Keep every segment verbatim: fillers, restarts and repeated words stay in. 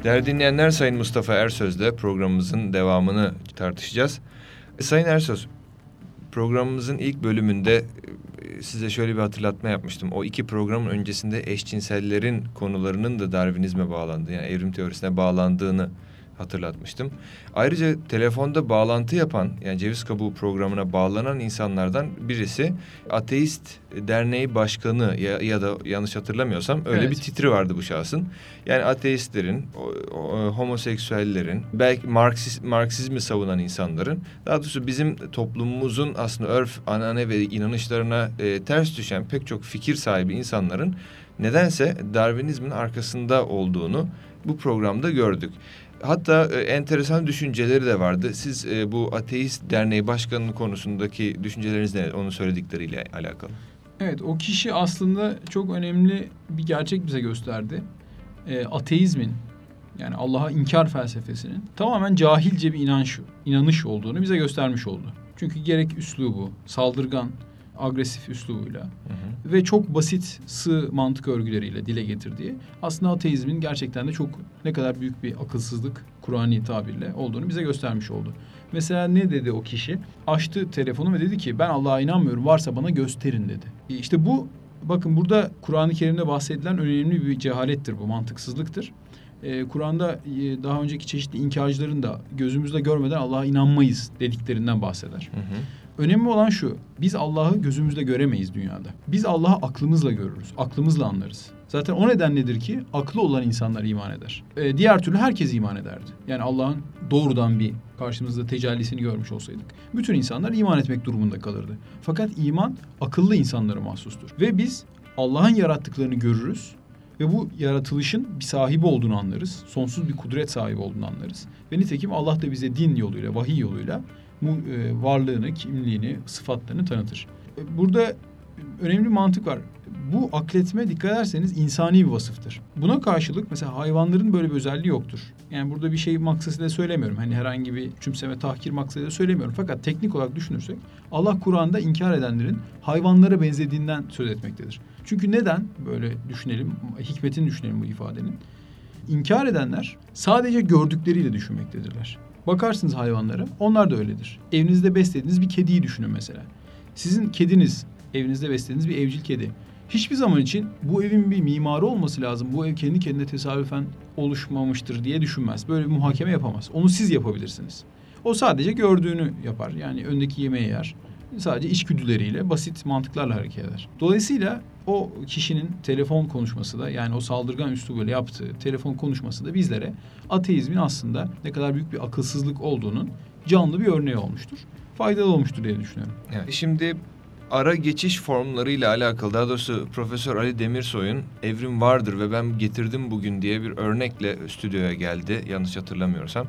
Değerli dinleyenler, Sayın Mustafa Ersöz'le programımızın devamını tartışacağız. Sayın Ersöz, programımızın ilk bölümünde size şöyle bir hatırlatma yapmıştım. O iki programın öncesinde eşcinsellerin konularının da Darwinizme bağlandığı, yani evrim teorisine bağlandığını hatırlatmıştım. Ayrıca telefonda bağlantı yapan, yani Ceviz Kabuğu programına bağlanan insanlardan birisi Ateist Derneği Başkanı ya, ya da yanlış hatırlamıyorsam öyle evet. bir titri vardı bu şahsın. Yani ateistlerin, o, o, homoseksüellerin, belki Marksist, Marksizmi savunan insanların, daha doğrusu bizim toplumumuzun aslında örf, anane ve inanışlarına e, ters düşen pek çok fikir sahibi insanların nedense Darwinizmin arkasında olduğunu bu programda gördük. Hatta e, enteresan düşünceleri de vardı. Siz e, bu Ateist Derneği Başkanı'nın konusundaki düşünceleriniz ne? Onun söyledikleriyle alakalı. Evet, o kişi aslında çok önemli bir gerçek bize gösterdi. E, ateizmin, yani Allah'a inkar felsefesinin tamamen cahilce bir inanç, inanış olduğunu bize göstermiş oldu. Çünkü gerek üslubu, saldırgan, agresif üslubuyla hı hı. ve çok basit sığ mantık örgüleriyle dile getirdiği aslında ateizmin gerçekten de çok ne kadar büyük bir akılsızlık Kur'ani tabirle olduğunu bize göstermiş oldu. Mesela ne dedi o kişi? Açtı telefonu ve dedi ki ben Allah'a inanmıyorum, varsa bana gösterin dedi. E işte bu, bakın burada Kur'an-ı Kerim'de bahsedilen önemli bir cehalettir, bu mantıksızlıktır. Ee, Kur'an'da e, daha önceki çeşitli inkarcıların da gözümüzle görmeden Allah'a inanmayız dediklerinden bahseder. Hı hı. Önemli olan şu, biz Allah'ı gözümüzle göremeyiz dünyada. Biz Allah'ı aklımızla görürüz, aklımızla anlarız. Zaten o nedenledir ki aklı olan insanlar iman eder. Ee, diğer türlü herkes iman ederdi. Yani Allah'ın doğrudan bir karşımızda tecellisini görmüş olsaydık, bütün insanlar iman etmek durumunda kalırdı. Fakat iman akıllı insanlara mahsustur. Ve biz Allah'ın yarattıklarını görürüz ve bu yaratılışın bir sahibi olduğunu anlarız. Sonsuz bir kudret sahibi olduğunu anlarız. Ve nitekim Allah da bize din yoluyla, vahiy yoluyla bu e, varlığını, kimliğini, sıfatlarını tanıtır. Burada önemli bir mantık var. Bu akletme, dikkat ederseniz, insani bir vasıftır. Buna karşılık mesela hayvanların böyle bir özelliği yoktur. Yani burada bir şey maksadıyla söylemiyorum. Hani herhangi bir küçümseme, tahkir maksadıyla söylemiyorum. Fakat teknik olarak düşünürsek Allah Kur'an'da inkar edenlerin hayvanlara benzediğinden söz etmektedir. Çünkü neden böyle düşünelim, hikmetini düşünelim bu ifadenin. İnkar edenler sadece gördükleriyle düşünmektedirler. Bakarsınız hayvanlara, onlar da öyledir. Evinizde beslediğiniz bir kediyi düşünün mesela. Sizin kediniz, evinizde beslediğiniz bir evcil kedi. Hiçbir zaman için bu evin bir mimarı olması lazım, bu ev kendi kendine tesadüfen oluşmamıştır diye düşünmez. Böyle bir muhakeme yapamaz. Onu siz yapabilirsiniz. O sadece gördüğünü yapar. Yani öndeki yemeği yer. Sadece içgüdüleriyle, basit mantıklarla hareket eder. Dolayısıyla o kişinin telefon konuşması da, yani o saldırgan üslubuyla yaptığı telefon konuşması da bizlere ateizmin aslında ne kadar büyük bir akılsızlık olduğunun canlı bir örneği olmuştur. Faydalı olmuştur diye düşünüyorum. Evet. Şimdi ara geçiş formlarıyla alakalı, daha doğrusu Profesör Ali Demirsoy'un Evrim Vardır ve Ben Getirdim Bugün diye bir örnekle stüdyoya geldi, yanlış hatırlamıyorsam.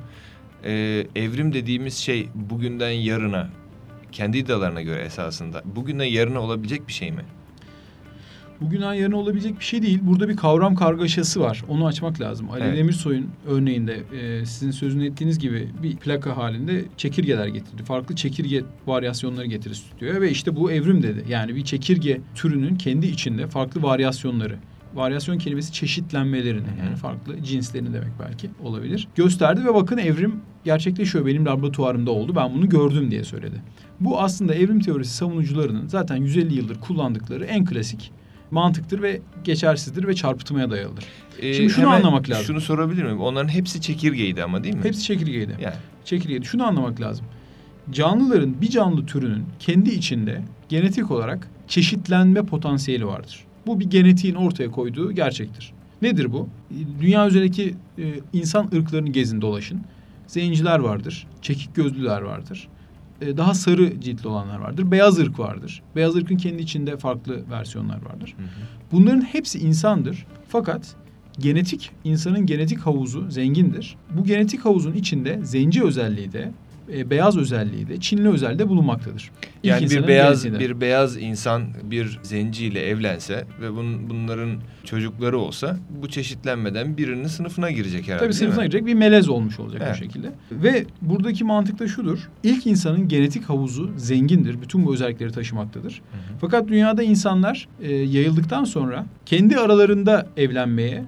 Ee, evrim dediğimiz şey bugünden yarına, kendi iddialarına göre esasında bugünden yarına olabilecek bir şey mi? Bugünden yarına olabilecek bir şey değil. Burada bir kavram kargaşası var. Onu açmak lazım. Ali evet. Demirsoy'un örneğinde e, sizin sözünü ettiğiniz gibi bir plaka halinde çekirgeler getirdi. Farklı çekirge varyasyonları getirdi stüdyoya ve işte bu evrim dedi. Yani bir çekirge türünün kendi içinde farklı varyasyonları. Varyasyon kelimesi çeşitlenmelerini, yani farklı cinslerini demek belki olabilir. Gösterdi ve bakın evrim gerçekleşiyor. Benim laboratuvarımda oldu. Ben bunu gördüm diye söyledi. Bu aslında evrim teorisi savunucularının zaten yüz elli yıldır kullandıkları en klasik mantıktır ve geçersizdir ve çarpıtmaya dayalıdır. Ee, Şimdi şunu anlamak lazım. Şunu sorabilir miyim? Onların hepsi çekirgeydi ama, değil mi? Hepsi çekirgeydi. Yani. Çekirgeydi. Şunu anlamak lazım. Canlıların, bir canlı türünün kendi içinde genetik olarak çeşitlenme potansiyeli vardır. Bu bir genetiğin ortaya koyduğu gerçektir. Nedir bu? Dünya üzerindeki e, insan ırklarını gezin, dolaşın. Zenciler vardır, çekik gözlüler vardır. E, daha sarı ciltli olanlar vardır. Beyaz ırk vardır. Beyaz ırkın kendi içinde farklı versiyonlar vardır. Hı hı. Bunların hepsi insandır. Fakat genetik, insanın genetik havuzu zengindir. Bu genetik havuzun içinde zenci özelliği de, e, beyaz özelliği de, Çinli özelliği de bulunmaktadır. İlk yani bir beyaz bir beyaz insan bir zenciyle evlense ve bun, bunların çocukları olsa bu çeşitlenmeden birinin sınıfına girecek herhalde. Tabii sınıfına girecek, bir melez olmuş olacak evet. bu şekilde. Ve buradaki mantık da şudur. İlk insanın genetik havuzu zengindir. Bütün bu özellikleri taşımaktadır. Hı hı. Fakat dünyada insanlar e, yayıldıktan sonra kendi aralarında evlenmeye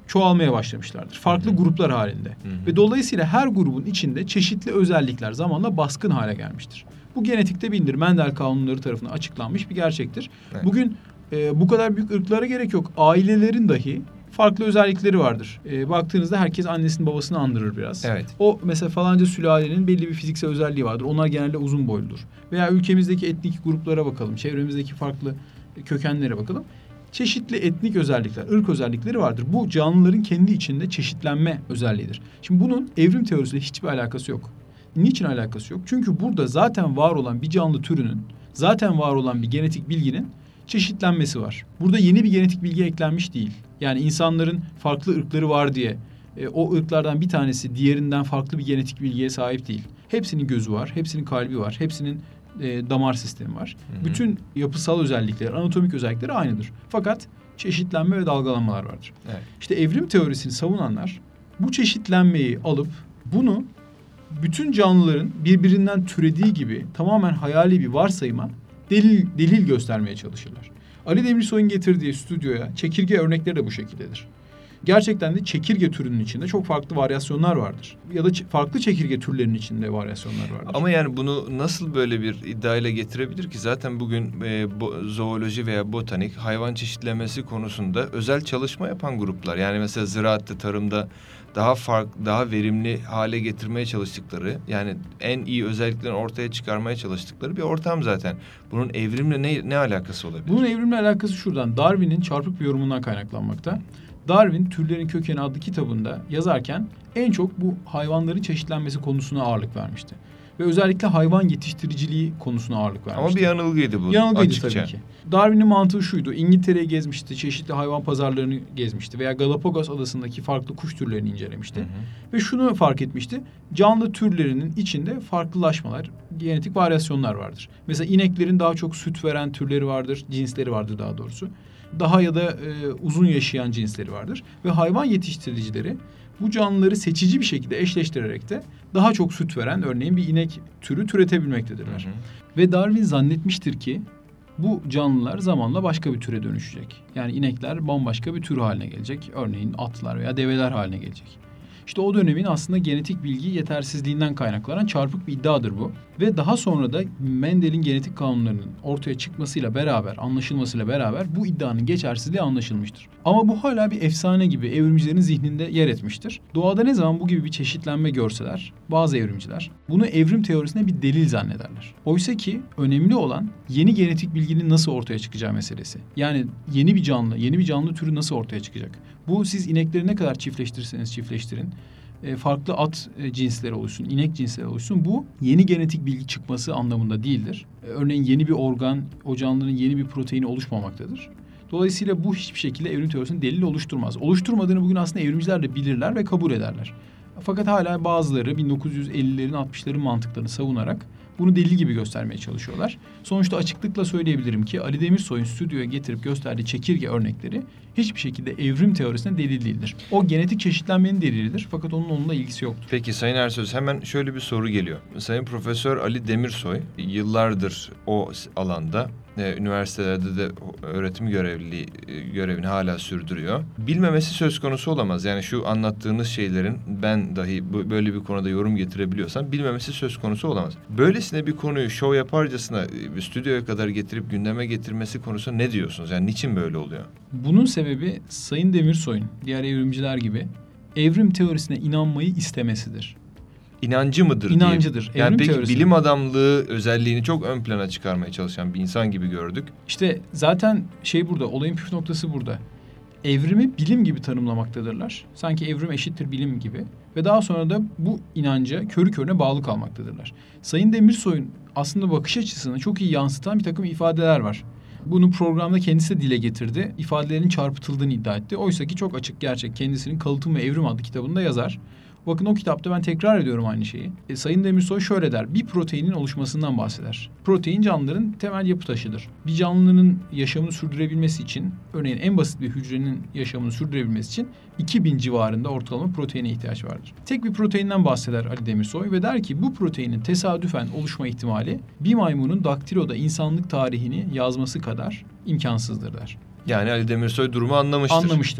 çoğalmaya başlamışlardır. Farklı Hı hı. gruplar halinde. Hı hı. Ve dolayısıyla her grubun içinde çeşitli özellikler zamanla baskın hale gelmiştir. Bu genetikte bilinir. Mendel kanunları tarafından açıklanmış bir gerçektir. Evet. Bugün e, bu kadar büyük ırklara gerek yok. Ailelerin dahi farklı özellikleri vardır. E, baktığınızda herkes annesini babasını andırır biraz. Evet. O mesela falanca sülalenin belli bir fiziksel özelliği vardır. Onlar genelde uzun boyludur. Veya ülkemizdeki etnik gruplara bakalım. Çevremizdeki farklı kökenlere bakalım. Çeşitli etnik özellikler, ırk özellikleri vardır. Bu canlıların kendi içinde çeşitlenme özelliğidir. Şimdi bunun evrim teorisiyle hiçbir alakası yok. Niçin alakası yok? Çünkü burada zaten var olan bir canlı türünün, zaten var olan bir genetik bilginin çeşitlenmesi var. Burada yeni bir genetik bilgi eklenmiş değil. Yani insanların farklı ırkları var diye e, o ırklardan bir tanesi diğerinden farklı bir genetik bilgiye sahip değil. Hepsinin gözü var, hepsinin kalbi var, hepsinin e, damar sistemi var. Hı hı. Bütün yapısal özellikleri, anatomik özellikleri aynıdır. Fakat çeşitlenme ve dalgalanmalar vardır. Evet. İşte evrim teorisini savunanlar bu çeşitlenmeyi alıp bunu bütün canlıların birbirinden türediği gibi tamamen hayali bir varsayıma delil, delil göstermeye çalışırlar. Ali Demirsoy'un getirdiği stüdyoya çekirge örnekleri de bu şekildedir. Gerçekten de çekirge türünün içinde çok farklı varyasyonlar vardır. Ya da ç- farklı çekirge türlerinin içinde varyasyonlar vardır. Ama yani bunu nasıl böyle bir iddiayla getirebilir ki? Zaten bugün e, bo, zooloji veya botanik hayvan çeşitlemesi konusunda özel çalışma yapan gruplar. Yani mesela ziraatte, tarımda daha fark, daha verimli hale getirmeye çalıştıkları, yani en iyi özelliklerini ortaya çıkarmaya çalıştıkları bir ortam zaten. Bunun evrimle ne, ne alakası olabilir? Bunun evrimle alakası şuradan. Darwin'in çarpık bir yorumundan kaynaklanmakta. Darwin Türlerin Kökeni adlı kitabında yazarken en çok bu hayvanların çeşitlenmesi konusuna ağırlık vermişti. Ve özellikle hayvan yetiştiriciliği konusuna ağırlık vermişti. Ama bir yanılgıydı bu. Yanılgıydı açıkça. tabii ki. Darwin'in mantığı şuydu. İngiltere'yi gezmişti, çeşitli hayvan pazarlarını gezmişti veya Galapagos adasındaki farklı kuş türlerini incelemişti. Hı hı. Ve şunu fark etmişti. Canlı türlerinin içinde farklılaşmalar, genetik varyasyonlar vardır. Mesela ineklerin daha çok süt veren türleri vardır, cinsleri vardır daha doğrusu. Daha ya da e, uzun yaşayan cinsleri vardır. Ve hayvan yetiştiricileri bu canlıları seçici bir şekilde eşleştirerek de daha çok süt veren örneğin bir inek türü türetebilmektedirler. Hı hı. Ve Darwin zannetmiştir ki bu canlılar zamanla başka bir türe dönüşecek. Yani inekler bambaşka bir tür haline gelecek. Örneğin atlar veya develer haline gelecek. İşte o dönemin aslında genetik bilgi yetersizliğinden kaynaklanan çarpık bir iddiadır bu. Ve daha sonra da Mendel'in genetik kanunlarının ortaya çıkmasıyla beraber, anlaşılmasıyla beraber bu iddianın geçersizliği anlaşılmıştır. Ama bu hala bir efsane gibi evrimcilerin zihninde yer etmiştir. Doğada ne zaman bu gibi bir çeşitlenme görseler, bazı evrimciler bunu evrim teorisine bir delil zannederler. Oysa ki önemli olan yeni genetik bilginin nasıl ortaya çıkacağı meselesi. Yani yeni bir canlı, yeni bir canlı türü nasıl ortaya çıkacak? Bu siz inekleri ne kadar çiftleştirirseniz çiftleştirin, farklı at cinsleri oluşsun, inek cinsleri oluşsun. Bu yeni genetik bilgi çıkması anlamında değildir. Örneğin yeni bir organ, o canlının yeni bir proteini oluşmamaktadır. Dolayısıyla bu hiçbir şekilde evrim teorisinin delili oluşturmaz. Oluşturmadığını bugün aslında evrimciler de bilirler ve kabul ederler. Fakat hala bazıları bin dokuz yüz ellilerin altmışların mantıklarını savunarak bunu delil gibi göstermeye çalışıyorlar. Sonuçta açıklıkla söyleyebilirim ki Ali Demirsoy'un stüdyoya getirip gösterdiği çekirge örnekleri hiçbir şekilde evrim teorisine delil değildir. O genetik çeşitlenmenin delilidir fakat onun onunla ilgisi yoktur. Peki Sayın Ersöz, hemen şöyle bir soru geliyor. Sayın Profesör Ali Demirsoy yıllardır o alanda, e, üniversitelerde de öğretim görevliliği e, görevini hala sürdürüyor. Bilmemesi söz konusu olamaz. Yani şu anlattığınız şeylerin ben dahi bu, böyle bir konuda yorum getirebiliyorsam bilmemesi söz konusu olamaz. Böylesine bir konuyu şov yaparcasına e, stüdyoya kadar getirip gündeme getirmesi konusunda ne diyorsunuz? Yani niçin böyle oluyor? Bunun sebebi Sayın Demirsoy'un diğer evrimciler gibi evrim teorisine inanmayı istemesidir. İnancı mıdır? İnancıdır. Yani peki teorisi. bilim adamlığı özelliğini çok ön plana çıkarmaya çalışan bir insan gibi gördük. İşte zaten şey burada, olayın püf noktası burada. Evrimi bilim gibi tanımlamaktadırlar. Sanki evrim eşittir bilim gibi. Ve daha sonra da bu inanca körü körüne bağlı kalmaktadırlar. Sayın Demirsoy'un aslında bakış açısını çok iyi yansıtan bir takım ifadeler var. Bunu programda kendisi de dile getirdi. İfadelerin çarpıtıldığını iddia etti. Oysa ki çok açık gerçek. Kendisinin Kalıtım ve Evrim adlı kitabında yazar. Bakın o kitapta ben tekrar ediyorum aynı şeyi. E, Sayın Demirsoy şöyle der. Bir proteinin oluşmasından bahseder. Protein canlıların temel yapı taşıdır. Bir canlının yaşamını sürdürebilmesi için, örneğin en basit bir hücrenin yaşamını sürdürebilmesi için iki bin civarında ortalama proteine ihtiyaç vardır. Tek bir proteinden bahseder Ali Demirsoy ve der ki bu proteinin tesadüfen oluşma ihtimali bir maymunun daktiloda insanlık tarihini yazması kadar imkansızdır der. Yani Ali Demirsoy durumu anlamıştır. Anlamıştır.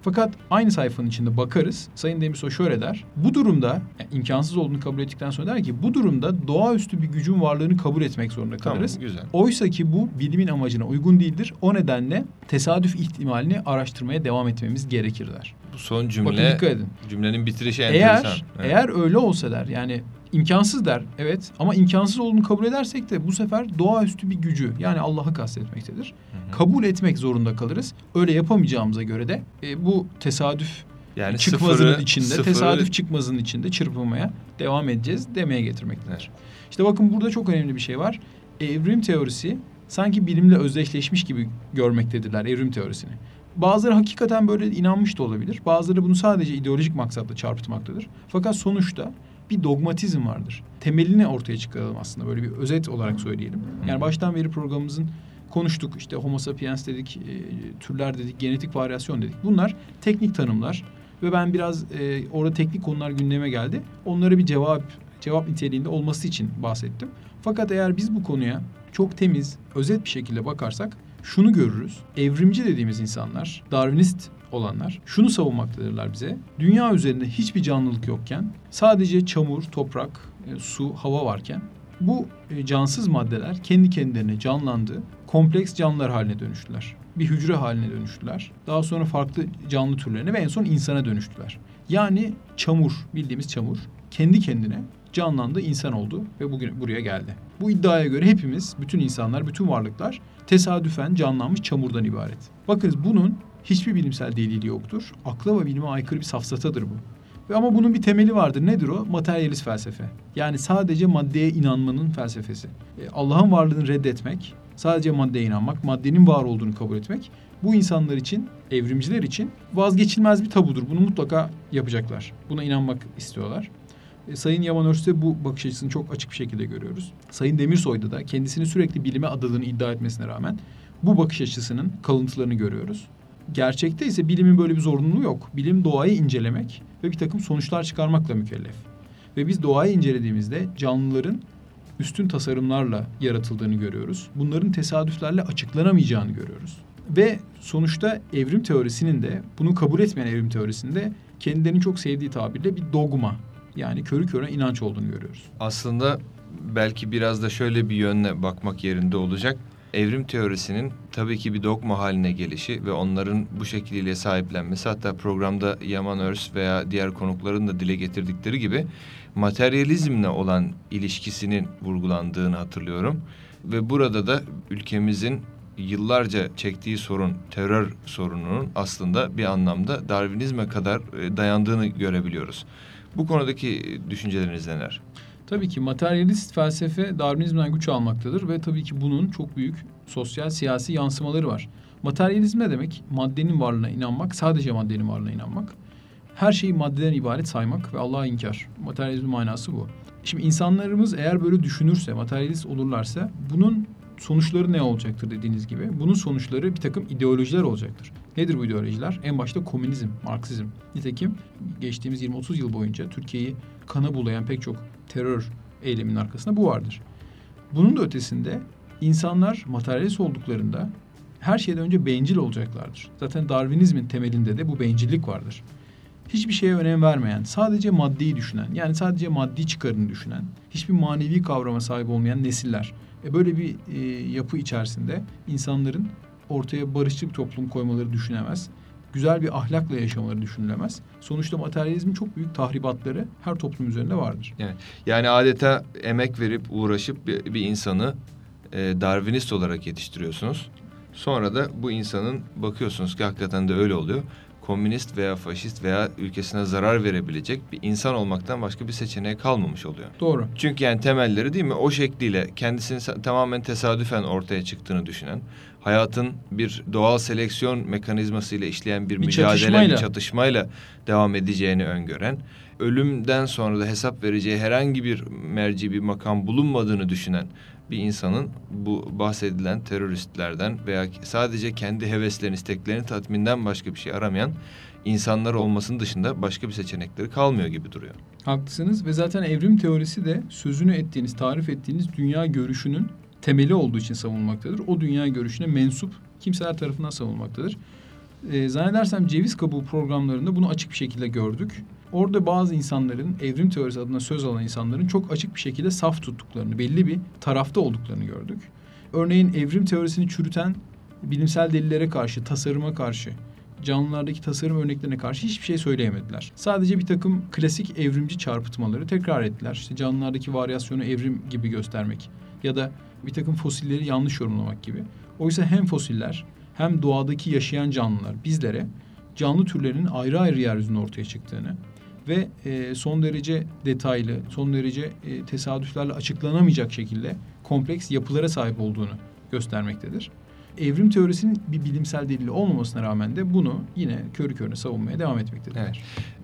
Fakat aynı sayfanın içinde bakarız. Sayın Demirsoy şöyle der. Bu durumda yani imkansız olduğunu kabul ettikten sonra der ki bu durumda doğaüstü bir gücün varlığını kabul etmek zorunda kalırız. Tamam, güzel. Oysa ki bu bilimin amacına uygun değildir. O nedenle tesadüf ihtimalini araştırmaya devam etmemiz gerekir der. Bu son Bakın cümle, dikkat edin. cümlenin bitirişi enteresan. Eğer, Evet. eğer öyle olsa der yani imkansız der evet ama imkansız olduğunu kabul edersek de bu sefer doğaüstü bir gücü yani Allah'ı kastetmektedir. Hı hı. Kabul etmek zorunda kalırız. Öyle yapamayacağımıza göre de e, bu tesadüf yani çıkmazının sıfırı, içinde, sıfırı... tesadüf çıkmazının içinde çırpınmaya devam edeceğiz demeye getirmektedir. Evet. İşte bakın burada çok önemli bir şey var. Evrim teorisi sanki bilimle özdeşleşmiş gibi görmektedirler evrim teorisini. Bazıları hakikaten böyle inanmış da olabilir. Bazıları bunu sadece ideolojik maksatla çarpıtmaktadır. Fakat sonuçta bir dogmatizm vardır. Temelini ortaya çıkaralım aslında. Böyle bir özet olarak söyleyelim. Yani baştan beri programımızın konuştuk. İşte Homo sapiens dedik, e, türler dedik, genetik varyasyon dedik. Bunlar teknik tanımlar. Ve ben biraz e, orada teknik konular gündeme geldi. Onlara bir cevap cevap niteliğinde olması için bahsettim. Fakat eğer biz bu konuya çok temiz, özet bir şekilde bakarsak şunu görürüz. Evrimci dediğimiz insanlar, Darwinist olanlar şunu savunmaktadırlar bize. Dünya üzerinde hiçbir canlılık yokken sadece çamur, toprak, e, su, hava varken bu e, cansız maddeler kendi kendilerine canlandı. Kompleks canlılar haline dönüştüler. Bir hücre haline dönüştüler. Daha sonra farklı canlı türlerine ve en son insana dönüştüler. Yani çamur, bildiğimiz çamur kendi kendine canlandı, insan oldu ve bugün buraya geldi. Bu iddiaya göre hepimiz, bütün insanlar, bütün varlıklar tesadüfen canlanmış çamurdan ibaret. Bakınız bunun hiçbir bilimsel delili yoktur. Akla ve bilime aykırı bir safsatadır bu. Ve ama bunun bir temeli vardır. Nedir o? Materyalist felsefe. Yani sadece maddeye inanmanın felsefesi. E, Allah'ın varlığını reddetmek, sadece maddeye inanmak, maddenin var olduğunu kabul etmek bu insanlar için, evrimciler için vazgeçilmez bir tabudur. Bunu mutlaka yapacaklar. Buna inanmak istiyorlar. E, Sayın Yaman Örs'te bu bakış açısını çok açık bir şekilde görüyoruz. Sayın Demirsoy'da da kendisini sürekli bilime adadığını iddia etmesine rağmen bu bakış açısının kalıntılarını görüyoruz. Gerçekte ise bilimin böyle bir zorunluluğu yok. Bilim doğayı incelemek ve bir takım sonuçlar çıkarmakla mükellef. Ve biz doğayı incelediğimizde canlıların üstün tasarımlarla yaratıldığını görüyoruz. Bunların tesadüflerle açıklanamayacağını görüyoruz. Ve sonuçta evrim teorisinin de bunu kabul etmeyen evrim teorisinde kendilerinin çok sevdiği tabirle bir dogma yani körü körüne inanç olduğunu görüyoruz. Aslında belki biraz da şöyle bir yönle bakmak yerinde olacak. Evrim teorisinin tabii ki bir dogma haline gelişi ve onların bu şekliyle sahiplenmesi, hatta programda Yaman Örs veya diğer konukların da dile getirdikleri gibi materyalizmle olan ilişkisinin vurgulandığını hatırlıyorum. Ve burada da ülkemizin yıllarca çektiği sorun, terör sorununun aslında bir anlamda Darwinizme kadar dayandığını görebiliyoruz. Bu konudaki düşünceleriniz neler? Tabii ki materyalist felsefe Darwinizmden güç almaktadır ve tabii ki bunun çok büyük sosyal, siyasi yansımaları var. Materyalizm ne demek? Maddenin varlığına inanmak, sadece maddenin varlığına inanmak. Her şeyi maddeden ibaret saymak ve Allah'a inkar. Materyalizmin manası bu. Şimdi insanlarımız eğer böyle düşünürse, materyalist olurlarsa bunun sonuçları ne olacaktır dediğiniz gibi? Bunun sonuçları bir takım ideolojiler olacaktır. Nedir bu ideolojiler? En başta komünizm, Marksizm. Nitekim geçtiğimiz yirmi otuz yıl boyunca Türkiye'yi kana bulayan pek çok terör eyleminin arkasında bu vardır. Bunun da ötesinde insanlar materyalist olduklarında her şeyden önce bencil olacaklardır. Zaten Darwinizmin temelinde de bu bencillik vardır. Hiçbir şeye önem vermeyen, sadece maddeyi düşünen, yani sadece maddi çıkarını düşünen, hiçbir manevi kavrama sahip olmayan nesiller. E böyle bir e, yapı içerisinde insanların ortaya barışçıl bir toplum koymaları düşünemez. Güzel bir ahlakla yaşamaları düşünülemez. Sonuçta materyalizmin çok büyük tahribatları her toplum üzerinde vardır. Yani, yani adeta emek verip uğraşıp bir, bir insanı e, Darwinist olarak yetiştiriyorsunuz. Sonra da bu insanın bakıyorsunuz ki hakikaten de öyle oluyor. Komünist veya faşist veya ülkesine zarar verebilecek bir insan olmaktan başka bir seçeneği kalmamış oluyor. Doğru. Çünkü yani temelleri değil mi o şekliyle kendisini tamamen tesadüfen ortaya çıktığını düşünen, hayatın bir doğal seleksiyon mekanizmasıyla işleyen bir, bir mücadele, çatışmayla. bir çatışmayla devam edeceğini öngören, ölümden sonra da hesap vereceği herhangi bir merci bir makam bulunmadığını düşünen bir insanın bu bahsedilen teröristlerden veya sadece kendi heveslerini, isteklerini tatminden başka bir şey aramayan insanlar olmasının dışında başka bir seçenekleri kalmıyor gibi duruyor. Haklısınız ve zaten evrim teorisi de sözünü ettiğiniz, tarif ettiğiniz dünya görüşünün temeli olduğu için savunulmaktadır. O dünya görüşüne mensup kimseler tarafından savunulmaktadır. E, zannedersem ceviz kabuğu programlarında bunu açık bir şekilde gördük. Orada bazı insanların, evrim teorisi adına söz alan insanların çok açık bir şekilde saf tuttuklarını, belli bir tarafta olduklarını gördük. Örneğin evrim teorisini çürüten bilimsel delillere karşı, tasarıma karşı, canlılardaki tasarım örneklerine karşı hiçbir şey söyleyemediler. Sadece bir takım klasik evrimci çarpıtmaları tekrar ettiler. İşte canlılardaki varyasyonu evrim gibi göstermek ya da bir takım fosilleri yanlış yorumlamak gibi. Oysa hem fosiller hem doğadaki yaşayan canlılar bizlere canlı türlerinin ayrı ayrı yeryüzünde ortaya çıktığını ve e, son derece detaylı, son derece e, tesadüflerle açıklanamayacak şekilde kompleks yapılara sahip olduğunu göstermektedir. Evrim teorisinin bir bilimsel delili olmamasına rağmen de bunu yine körü körüne savunmaya devam etmektedirler. Evet.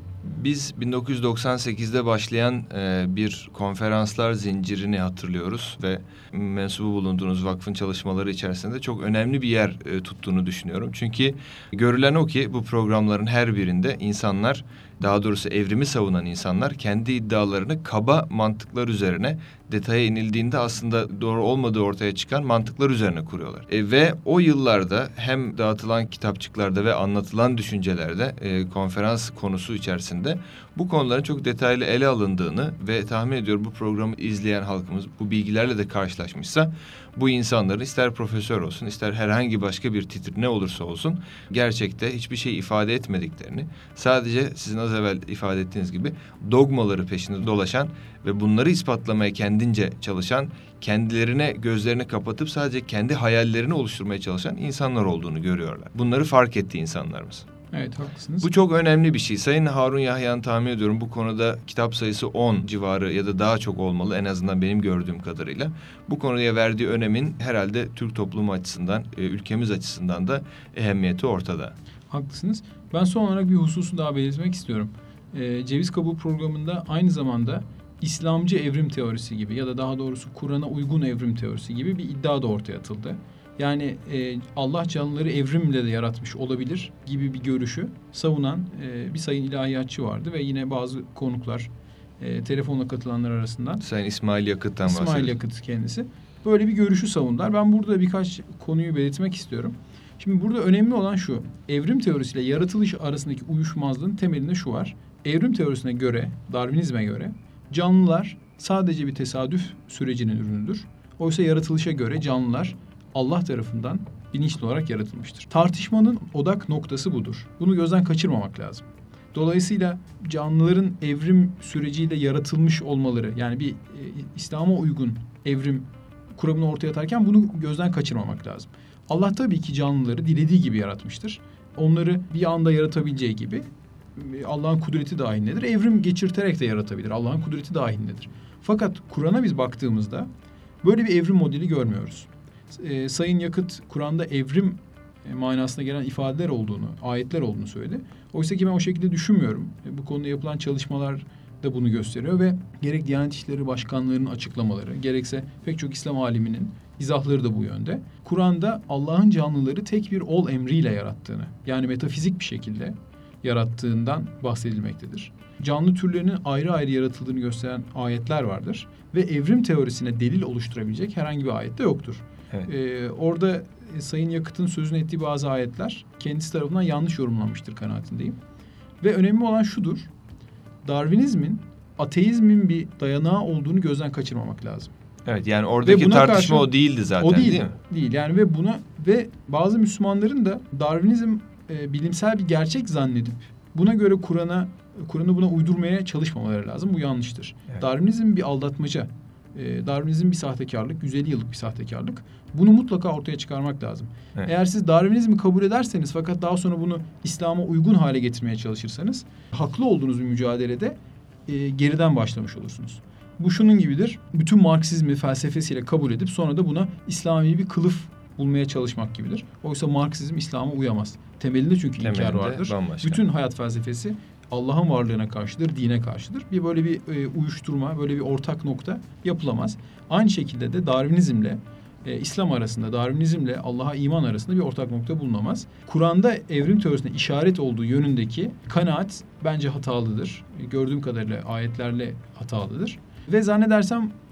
Biz bin dokuz yüz doksan sekizde başlayan e, bir konferanslar zincirini hatırlıyoruz ve mensubu bulunduğunuz vakfın çalışmaları içerisinde çok önemli bir yer e, tuttuğunu düşünüyorum. Çünkü görülen o ki bu programların her birinde insanlar, daha doğrusu evrimi savunan insanlar kendi iddialarını kaba mantıklar üzerine, detaya inildiğinde aslında doğru olmadığı ortaya çıkan mantıklar üzerine kuruyorlar. E, ve o yıllarda hem dağıtılan kitapçıklarda ve anlatılan düşüncelerde e, konferans konusu içerisinde bu konuların çok detaylı ele alındığını ve tahmin ediyorum bu programı izleyen halkımız bu bilgilerle de karşılaşmışsa bu insanların ister profesör olsun ister herhangi başka bir titir ne olursa olsun gerçekte hiçbir şey ifade etmediklerini, sadece sizin az evvel ifade ettiğiniz gibi dogmaları peşinde dolaşan ve bunları ispatlamaya kendince çalışan, kendilerine gözlerini kapatıp sadece kendi hayallerini oluşturmaya çalışan insanlar olduğunu görüyorlar. Bunları fark etti insanlarımız. Evet, haklısınız. Bu çok önemli bir şey. Sayın Harun Yahya'nın tahmin ediyorum bu konuda kitap sayısı on civarı ya da daha çok olmalı en azından benim gördüğüm kadarıyla. Bu konuya verdiği önemin herhalde Türk toplumu açısından, ülkemiz açısından da ehemmiyeti ortada. Haklısınız. Ben son olarak bir hususu daha belirtmek istiyorum. Ee, Ceviz Kabuğu programında aynı zamanda İslamcı evrim teorisi gibi ya da daha doğrusu Kur'an'a uygun evrim teorisi gibi bir iddia da ortaya atıldı. Yani e, Allah canlıları evrimle de yaratmış olabilir gibi bir görüşü savunan e, bir sayın ilahiyatçı vardı ve yine bazı konuklar, e, telefonla katılanlar arasından. Sayın İsmail Yakıt'tan bahsediyor. İsmail Yakıt kendisi. Böyle bir görüşü savundular. Ben burada birkaç konuyu belirtmek istiyorum. Şimdi burada önemli olan şu. Evrim teorisiyle yaratılış arasındaki uyuşmazlığın temelinde şu var. Evrim teorisine göre, Darwinizme göre canlılar sadece bir tesadüf sürecinin ürünüdür. Oysa yaratılışa göre canlılar Allah tarafından bilinçli olarak yaratılmıştır. Tartışmanın odak noktası budur. Bunu gözden kaçırmamak lazım. Dolayısıyla canlıların evrim süreciyle yaratılmış olmaları, yani bir e, İslam'a uygun evrim kuramını ortaya atarken bunu gözden kaçırmamak lazım. Allah tabii ki canlıları dilediği gibi yaratmıştır. Onları bir anda yaratabileceği gibi Allah'ın kudreti dahilindedir. Evrim geçirterek de yaratabilir. Allah'ın kudreti dahilindedir. Fakat Kur'an'a biz baktığımızda böyle bir evrim modeli görmüyoruz. E, Sayın Yakıt Kur'an'da evrim e, manasına gelen ifadeler olduğunu, ayetler olduğunu söyledi. Oysa ki ben o şekilde düşünmüyorum. E, bu konuda yapılan çalışmalar da bunu gösteriyor ve gerek Diyanet İşleri Başkanlığı'nın açıklamaları, gerekse pek çok İslam aliminin izahları da bu yönde. Kur'an'da Allah'ın canlıları tek bir ol emriyle yarattığını, yani metafizik bir şekilde yarattığından bahsedilmektedir. Canlı türlerinin ayrı ayrı yaratıldığını gösteren ayetler vardır ve evrim teorisine delil oluşturabilecek herhangi bir ayet de yoktur. Evet. Ee, orada e, Sayın Yakıt'ın sözünü ettiği bazı ayetler kendisi tarafından yanlış yorumlanmıştır kanaatindeyim. Ve önemli olan şudur. Darwinizmin ateizmin bir dayanağı olduğunu gözden kaçırmamak lazım. Evet, yani oradaki tartışma karşı, o değildi zaten, o değil, değil mi? Değil. Yani ve buna ve bazı Müslümanların da Darwinizm e, bilimsel bir gerçek zannedip buna göre Kur'an'a Kur'an'ı buna uydurmaya çalışmamaları lazım. Bu yanlıştır. Evet. Darwinizm bir aldatmaca. E, Darwinizm bir sahtekarlık, yüz elli yıllık bir sahtekarlık. Bunu mutlaka ortaya çıkarmak lazım. Evet. Eğer siz Darwinizmi kabul ederseniz fakat daha sonra bunu İslam'a uygun hale getirmeye çalışırsanız haklı olduğunuz bir mücadelede e, geriden başlamış olursunuz. Bu şunun gibidir. Bütün Marksizmi felsefesiyle kabul edip sonra da buna İslami bir kılıf bulmaya çalışmak gibidir. Oysa Marksizm İslam'a uyamaz. Temelinde çünkü Temelinde inkar vardır. Bambaşka. Bütün hayat felsefesi Allah'ın varlığına karşıdır, dine karşıdır. Bir böyle bir e, uyuşturma, böyle bir ortak nokta yapılamaz. Aynı şekilde de Darwinizmle e, İslam arasında, Darwinizmle Allah'a iman arasında bir ortak nokta bulunamaz. Kur'an'da evrim teorisine işaret olduğu yönündeki kanaat bence hatalıdır. Gördüğüm kadarıyla ayetlerle hatalıdır. Ve zannedersem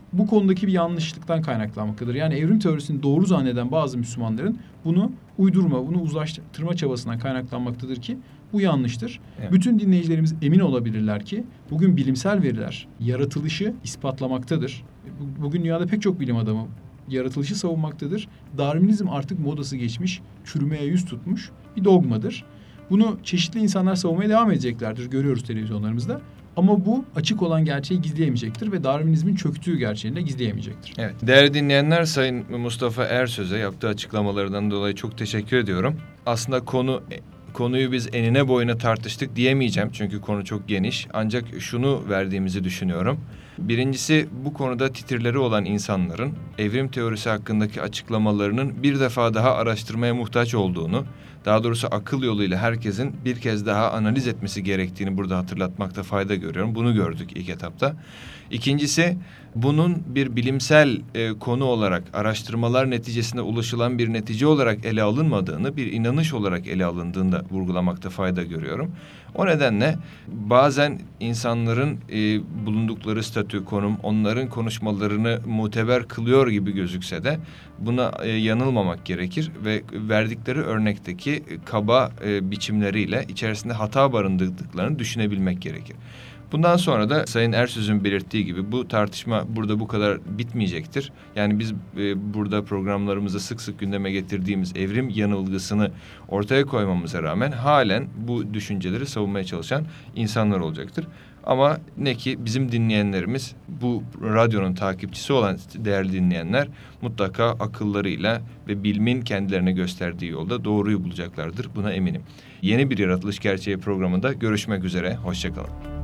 bu konudaki bir yanlışlıktan kaynaklanmaktadır. Yani evrim teorisini doğru zanneden bazı Müslümanların bunu uydurma, bunu uzlaştırma çabasından kaynaklanmaktadır ki bu yanlıştır. Evet. Bütün dinleyicilerimiz emin olabilirler ki bugün bilimsel veriler yaratılışı ispatlamaktadır. Bugün dünyada pek çok bilim adamı yaratılışı savunmaktadır. Darwinizm artık modası geçmiş, çürümeye yüz tutmuş bir dogmadır. Bunu çeşitli insanlar savunmaya devam edeceklerdir. Görüyoruz televizyonlarımızda. Ama bu açık olan gerçeği gizleyemeyecektir ve Darwinizmin çöktüğü gerçeğini de gizleyemeyecektir. Evet. Değerli dinleyenler, Sayın Mustafa Ersöz'e yaptığı açıklamalarından dolayı çok teşekkür ediyorum. Aslında konu konuyu biz enine boyuna tartıştık diyemeyeceğim çünkü konu çok geniş. Ancak şunu verdiğimizi düşünüyorum. Birincisi, bu konuda titirleri olan insanların evrim teorisi hakkındaki açıklamalarının bir defa daha araştırmaya muhtaç olduğunu, daha doğrusu akıl yoluyla herkesin bir kez daha analiz etmesi gerektiğini burada hatırlatmakta fayda görüyorum. Bunu gördük ilk etapta. İkincisi, bunun bir bilimsel e, konu olarak, araştırmalar neticesinde ulaşılan bir netice olarak ele alınmadığını, bir inanış olarak ele alındığını da vurgulamakta fayda görüyorum. O nedenle bazen insanların e, bulundukları statü, konum, onların konuşmalarını muteber kılıyor gibi gözükse de buna e, yanılmamak gerekir ve verdikleri örnekteki kaba e, biçimleriyle içerisinde hata barındırdıklarını düşünebilmek gerekir. Bundan sonra da Sayın Ersöz'ün belirttiği gibi bu tartışma burada bu kadar bitmeyecektir. Yani biz e, burada programlarımızda sık sık gündeme getirdiğimiz evrim yanılgısını ortaya koymamıza rağmen halen bu düşünceleri savunmaya çalışan insanlar olacaktır. Ama ne ki bizim dinleyenlerimiz, bu radyonun takipçisi olan değerli dinleyenler mutlaka akıllarıyla ve bilimin kendilerine gösterdiği yolda doğruyu bulacaklardır. Buna eminim. Yeni bir Yaratılış Gerçeği programında görüşmek üzere. Hoşça kalın.